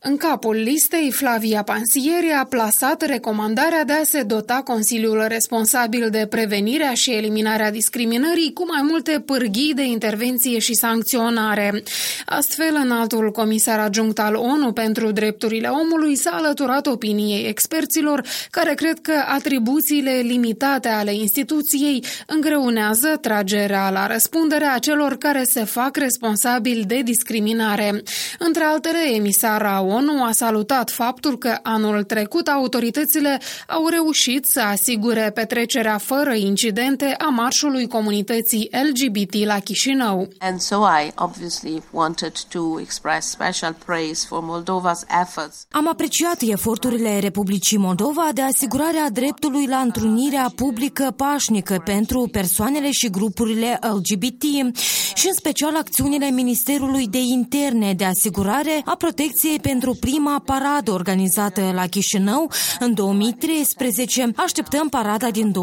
În capul listei, Flavia Pansieri a plasat recomandarea de a se dota Consiliul responsabil de prevenirea și eliminarea discriminării cu mai multe pârghii de intervenție și sancționare. Astfel, înaltul comisar adjunct al ONU pentru drepturile omului s-a alăturat opiniei experților care cred că atribuțiile limitate ale instituției îngreunează tragerea la răspundere a celor care se fac responsabili de discriminare. Între altele, emisara ONU a salutat faptul că anul trecut autoritățile au reușit să asigure petrecerea fără incidente a marșului comunității LGBT la Chișinău. And so I obviously wanted to express special praise for Moldova's efforts. Am apreciat eforturile Republicii Moldova de asigurarea dreptului la întrunirea publică pașnică pentru persoanele și grupurile LGBT și în special acțiunile Ministerului de Interne de asigurare a protecției pentru prima paradă organizată la Chișinău în 2013. Așteptăm parada din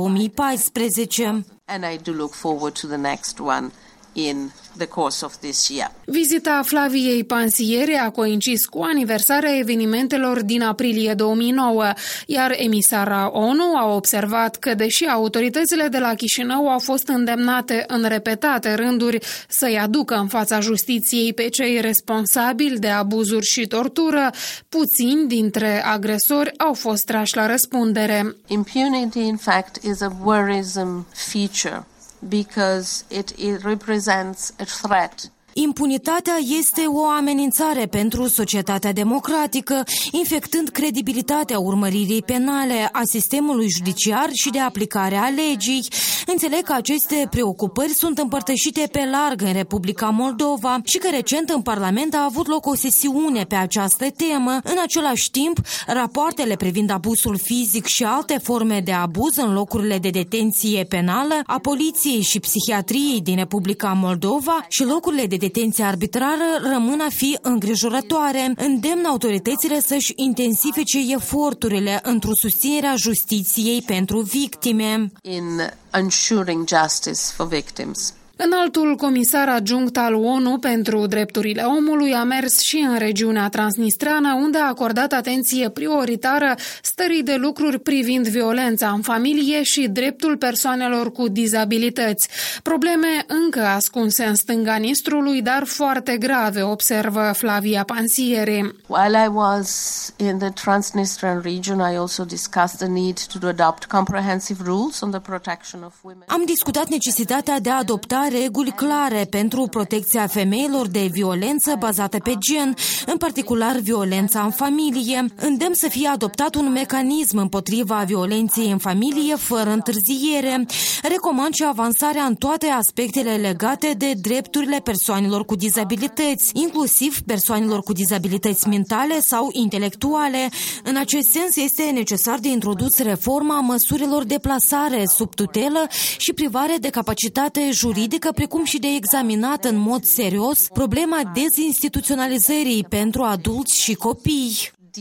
2014. And I do look forward to the next one in the course of this year. Vizita Flaviei Pansieri a coincis cu aniversarea evenimentelor din aprilie 2009, iar emisara ONU a observat că, deși autoritățile de la Chișinău au fost îndemnate în repetate rânduri să-i aducă în fața justiției pe cei responsabili de abuzuri și tortură, puțini dintre agresori au fost trași la răspundere. Impunity, in fact, is a worrisome feature because it represents a threat. Impunitatea este o amenințare pentru societatea democratică, infectând credibilitatea urmăririi penale a sistemului judiciar și de aplicare a legii. Înțeleg că aceste preocupări sunt împărtășite pe larg în Republica Moldova și că recent în Parlament a avut loc o sesiune pe această temă. În același timp, rapoartele privind abuzul fizic și alte forme de abuz în locurile de detenție penală a poliției și psihiatriei din Republica Moldova și locurile de detenție arbitrară rămân a fi îngrijorătoare. Îndemn autoritățile să-și intensifice eforturile într-o susținere a justiției pentru victime. In ensuring justice for victims. Înaltul comisar adjunct al ONU pentru drepturile omului a mers și în regiunea transnistreană, unde a acordat atenție prioritară stării de lucruri privind violența în familie și dreptul persoanelor cu dizabilități. Probleme încă ascunse în stânga Nistrului, dar foarte grave, observă Flavia Pansieri. While I was in the Transnistrian region, I also discussed the need to adopt comprehensive rules on the protection of women. Am discutat necesitatea de a adopta reguli clare pentru protecția femeilor de violență bazată pe gen, în particular violența în familie. Îndemn să fie adoptat un mecanism împotriva violenței în familie fără întârziere. Recomand și avansarea în toate aspectele legate de drepturile persoanelor cu dizabilități, inclusiv persoanelor cu dizabilități mentale sau intelectuale. În acest sens este necesar de introdus reforma măsurilor de plasare sub tutelă și privare de capacitate juridică, precum și de examinat în mod serios problema dezinstituționalizării pentru adulți și copii.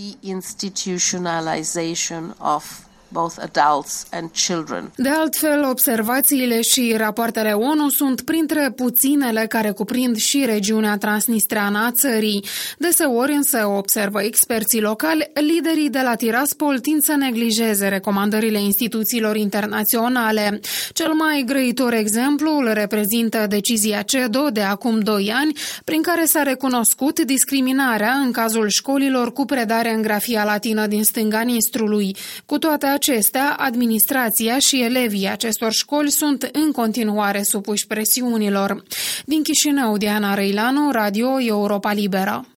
Deinstitutionalization of both adults and children. De altfel, observațiile și rapoartele ONU sunt printre puținele care cuprind și regiunea transnistreană a țării. Deseori însă, observă experții locali, liderii de la Tiraspol tind să neglijeze recomandările instituțiilor internaționale. Cel mai grăitor exemplu îl reprezintă decizia CEDO de acum 2 ani, prin care s-a recunoscut discriminarea în cazul școlilor cu predare în grafia latină din stânga Nistrului. Cu toate acestea, administrația și elevii acestor școli sunt în continuare supuși presiunilor. Din Chișinău, Diana Răilanu, Radio Europa Liberă.